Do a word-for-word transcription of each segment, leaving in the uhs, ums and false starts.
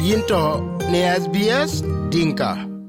yinto ne S B S Dinka.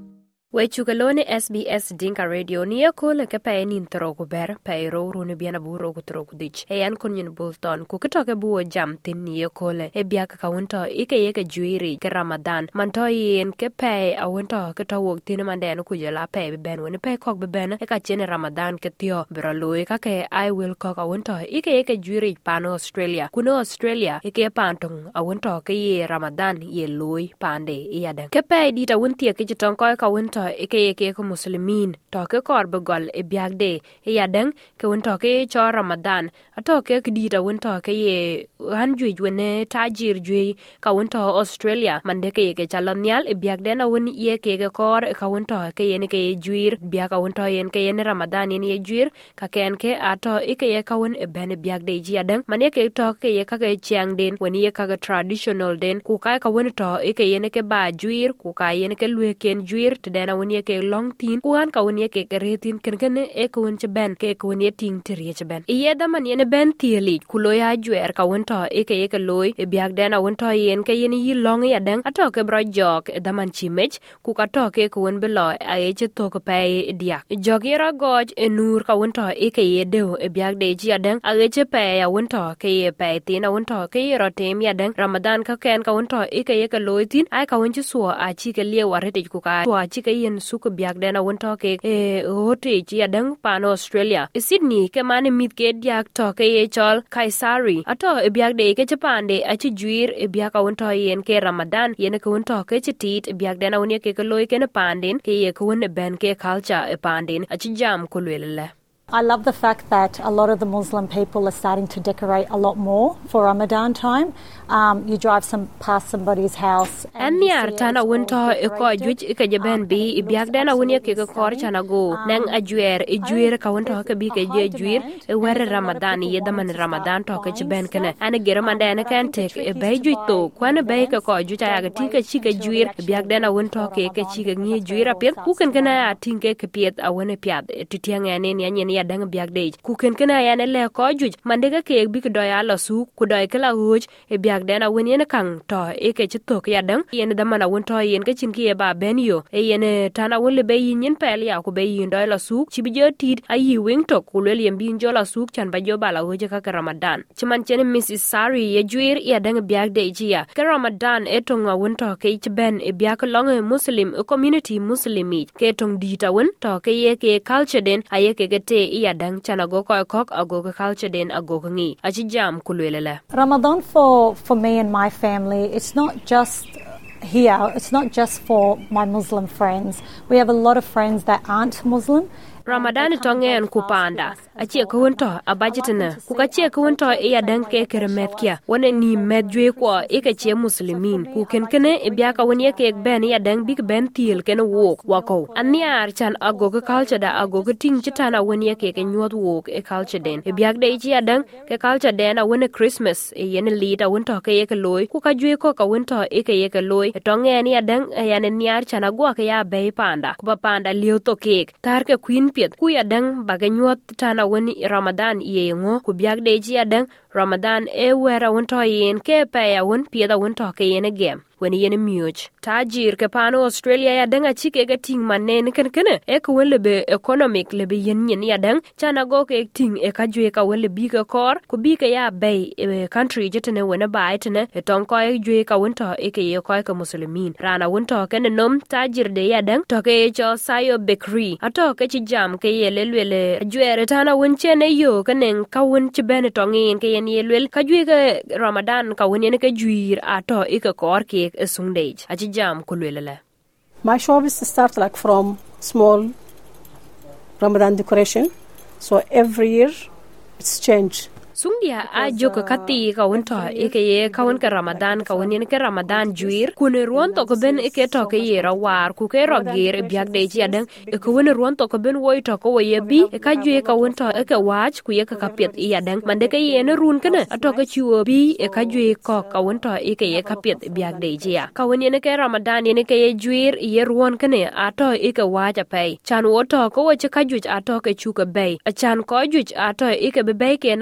We chukalone S B S Dinka Radio niya ko le ka pa enin tro ko ber pa ro ro ne biana buro ko tro ko dich e yan kun yin Bolton ku ka to ke buo jam tin niya ko le e bia ka wonto e ke ye ka juiri ke Ramadan man to yin ke pa a wonto ka to wok tin man den ku je la pa be ben woni pa ko be ben e ka chen Ramadan ke tio bro lo ka ke I will ko ka wonto e ke ye ka juiri pa no Australia ku no Australia e ke pa tung a wonto ke ye Ramadan ye loy pande e ya den ke pa di ta wonti ke ton ko ka wonto eke eke ko muslimin to ke kor begol e biagde e yaden ke won to ke cho Ramadan ato ke kidita won to ke ye hanju wene tajir jui ka won to Australia mande ke ke chalonial e biagde na won ye ke ke kor ka won to ke ye ne ke juir bia ka won to yen ke yen Ramadan yen ye juir ka ken ke ato eke ye ka won e ben biagde ji yaden mane ke to ke ye ka ke chiang den woni ye ka traditional den ku ka ka won to eke ye ne ke ba juir ku ka ye ne ke lue ken juir te den woni ke long tin kuan ka woni ke retin ken ken e ko won che ben ke ko woni ting tri che ben ye da man ye ne ben tieli kulo ya juer ka won to e ke ye ke loy e biag den a won to yen ke yen yi long ya den ato ke bro jok e da man chimech ku ka to ke ko won belo a ye che to ko pe dia jok yera goj e nur ka won to e ke ye de e biag de ji den a ye che pe ya won to ke ye pe tin a won to ke ye ro tem ya den Ramadan ka ken ka won to e ke ye ke loy tin ai ka won che so a chi ke le wa re de ku ka to a chi ke yen su ko biag dena won to ke e hote ji adang pan Australia e Sydney ke mane mit ke diak to ke ye chol Kaisari ato e biag de ke Japan de a chi juir e biag won to yen ke Ramadan yen ke won to ke chitit e biag dena won ye ke loy ke ne pandin ke ye ko won ben ke culture e pandin a chi jam ko lele. I love the fact that a lot of the Muslim people are starting to decorate a lot more for Ramadan time. Um, you drive some past somebody's house. And near Tana winter, a coy which a jaban be, if Biagdana Winia kick a court and go, Nang a juer, a juer, a count talk a big a juer, a wear Ramadan, Yedaman Ramadan talk a jabankana, and a Geramandana can take a bayjuito, quan a bake a coy, which I think a chick a juer, Biagdana won't talk a chick a near juer a pit, who can gonna think a piet a winner piat, to Tiang and any dang biag day. Kuken kana yana le ko juj mandega ke bi ko doya la su ku doy kala huj e biag den a wen yen kan to e ke chito ke yadang yen da mana won to yen ke chin ki e ba ben yo e yen tana won le be yin yen pel ya ku be yin doy la su chi bi jo tit a yi wing to ku le yen bin jo la su chan ba jo ba la huj ka Ramadan chiman chen Missus Sari ye juir ya dang biag day ji ya ke Ramadan e tong won to ke ich ben e biag long Muslim e community Muslimi ke tong di ta won to ke ye ke culture den aye ke ke te iya dang chana go ko kok ago ka culture den ago ngi achi jam kulwelele Ramadan for for me and my family, it's not just here, it's not just for my Muslim friends. We have a lot of friends that aren't Muslim. Ramadan tongen kupanda achi ko wonto abajitna ku ka che ko wonto e ya dan ke kermetkia wona ni medjwe ko e ka che muslimin ku ken kene e bia ka woni ke ben ya dan big ben til ken wok wako aniar chan ago ka culture da ago ka ting chitana woni ke ke nyot wok e culture den e bia de chi ya dan ke culture den a woni Christmas e yen leader wonto ke ye ke loy ku ka jwe ko ka wonto e ke ye ke loy tongen ya dan ya ne niar chan ago ka ya be panda ku ba panda liu to ke tar ke queen ku ya dang baganyot tana woni Ramadan ye ngo ku biag de ji adang Ramadan e wera wonto yen ke pa ya won pieda wonto ke yen gem when yen much tajir ke pano Australia ya danga chike ga ting manen kan kana e ko wele be economic le be yen yen ya dang chana go ke ting e ka jwe ka wele bi ka kor ku bi ka ya bay e country jetene wona ba itene e ton ko e jwe ka wonto e ke ye ko ka muslimin rana wonto ken nom tajir de ya dang to ke cho sayo bakery ato ke chi jam ke ye le le jwe tana won chene yo kanen ka won chi ben to ngin ke yen ye lel ka jwe ka Ramadan ka won yen ke juir ato e ka kor ke a sundage aji jam kulwelele my shop is start like from small Ramadan decoration, so every year it's changed. Sungia a joko kati ka wonto e ke ye ka won ka Ramadan ka won ke Ramadan juir kune ruon to ko ben e ke to ke ye rawar ku ke rogir biag de ji adan e ko won ruon to ko ben woi to ko ye bi e ka ju ka wonto e ke wach ku ye ka kapet i adan mande ke ye ne run kana ato ke chuo bi e ka ju ko ka wonto e ke ye kapet biag de ji ya ka won ne ke Ramadan ne ke ye juir ye ruon kana ato e ke wach pai chan wo to ko wo ka ju ato ke chu ke bay a chan ko ju ato e ke be ke na bi ke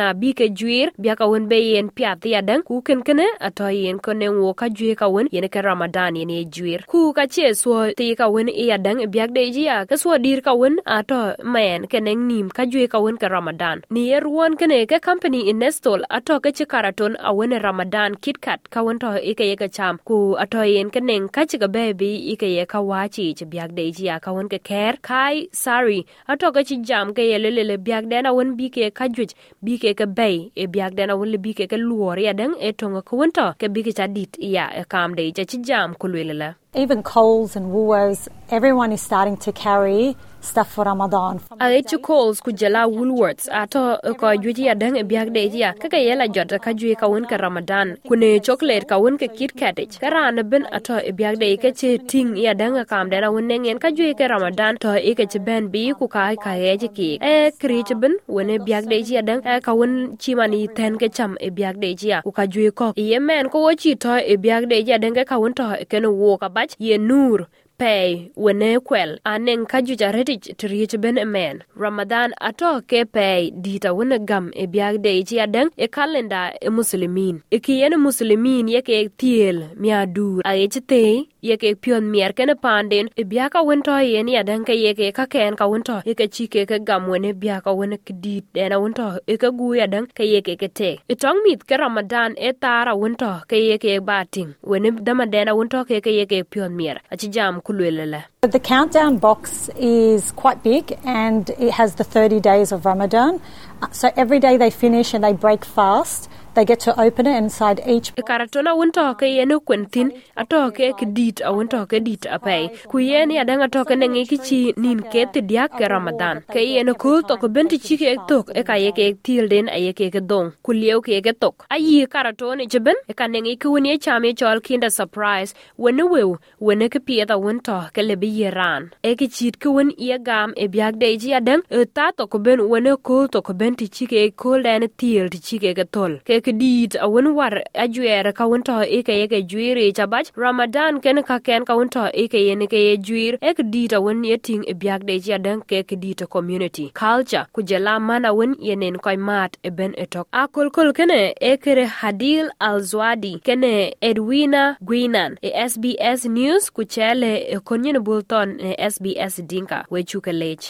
ke juir bia ka won be yen piat ya dan ku ken kene ato yen ko ne wo ka juir ka won yen ke Ramadan yen e juir ku ka che so ti ka won ya dan bia de ji ya ka so dir ka won ato men ken nim ka juir ka won ke Ramadan ni er won kene ke company in Nestol ato ke che karaton a won Ramadan KitKat ka won to e ke ye ka cham ku ato yen ken ka che ka baby e ke ye ka wa chi che bia de ji ya ka won ke ker kai sari ato ke chi jam ke ye le le bia de na won bi ke ka juj bi ke ke bay e bia de na won le bi ke ke luor ya dan e tonga ko won to ke bi ke cha dit ya e kam de che chi jam ku le le. Even Coles and Woolworths, everyone is starting to carry stuff for Ramadan. A echu Coles ku jala Woolworths ato ko juji ya dang e biag de ya kaka yela jota ka juji ka won ka Ramadan kune chocolate ka won ka KitKat ka ran ben ato e biag de ke che ting ya dang ka am da won ngen ka juji ka Ramadan to e ke che ben bi ku ka ka ye ji ki e krich ben won e biag de ya dang ka won chi mani ten ke cham e biag de ya ku ka juji ko ye men ko chi to e biag de ya dang ka won to ke no wo ka bach ye nur pay wene kwel aneng kajuja retich trich ben men Ramadan ato ke pay dita wene gam e biag de ji adeng e kalenda e muslimin e kiyene muslimin ye ke tiel miadur a ejte ye ke pion mier kene panden e biaka wento yen ya dan ke ye ke ka ken ka wento ye ke chike ke gam wene biaka wene kidit dena wento e ke gu ya dan ke ye ke ke te e tong mit ke Ramadan e tara wento ke ye ke bating wene dama dena wento ke ke ye ke pion mier a chi jam kulwelele. The countdown box is quite big and it has the thirty days of Ramadan. So every day they finish and they break fast, they get to open it inside each. Karatona wunto ke yenu kwentin ato ke kidit a wunto ke dit apai ku yeni adanga to ke nengi kichi nin ke tidia ke Ramadan ke yenu kul to ko benti chike tok e ka ye ke tilden a ye ke ke dong ku lieu ke ke tok ayi karatone jeben e ka nengi ku ni chame chol Kinder Surprise wenu we wenu ke pieta wunto ke lebi yeran e ke chit ku won ye gam e biag de ji adang e ta to ko ben wenu kul to ko benti chike kul den til ti chike ke tol ke kedit a won war a juere ka won to e ke ye ke juire chabach Ramadan ken ka ken ka won to e ke ye ne ke ye juir e kedit a won ye ting e biag de ji adang ke kedit community culture ku jela mana won yenen koy mat e ben etok a kol kol kene e kere Hadil Alzwadi kene Edwina Guinan e S B S News ku chele e konyen bulton e S B S Dinka we chuke lech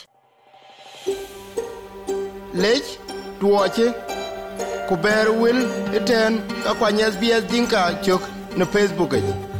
lech tuoche ku ber wil iten akwany S B S Dinka chok no Facebook.